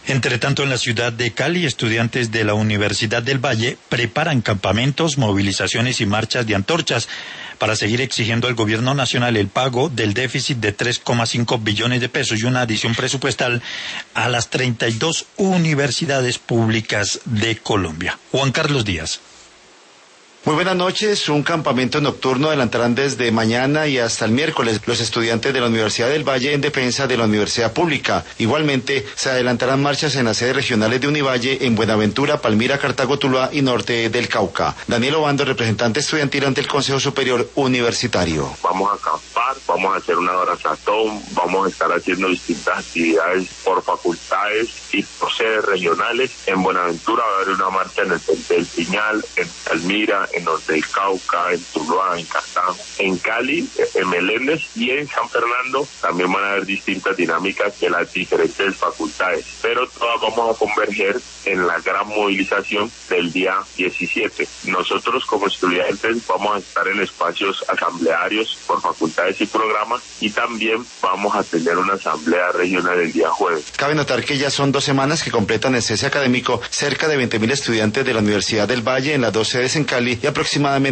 Entre tanto, en la ciudad de Cali, estudiantes de la Universidad del Valle preparan campamentos, movilizaciones y marchas de antorchas para seguir exigiendo al gobierno nacional el pago del déficit de 3,5 billones de pesos y una adición presupuestal a las 32 universidades públicas de Colombia. Juan Carlos Díaz. Muy buenas noches. Un campamento nocturno adelantarán desde mañana y hasta el miércoles los estudiantes de la Universidad del Valle en defensa de la universidad pública. Igualmente, se adelantarán marchas en las sedes regionales de Univalle en Buenaventura, Palmira, Cartago, Tuluá y norte del Cauca. Daniel Obando, representante estudiantil ante el Consejo Superior Universitario. Vamos a acampar, vamos a hacer una abrazatón, vamos a estar haciendo distintas actividades por facultades y por sedes regionales. En Buenaventura va a haber una marcha en el Puente del Piñal, en Palmira, en norte del Cauca, en Tuluá, en Cartago, en Cali, en Meléndez y en San Fernando también van a haber distintas dinámicas de las diferentes facultades, pero todas vamos a converger en la gran movilización del día 17. Nosotros como estudiantes vamos a estar en espacios asamblearios por facultades y programas y también vamos a tener una asamblea regional el día jueves. Cabe notar que ya son 2 semanas que completan el cese académico cerca de 20.000 estudiantes de la Universidad del Valle en las 2 sedes en Cali y aproximadamente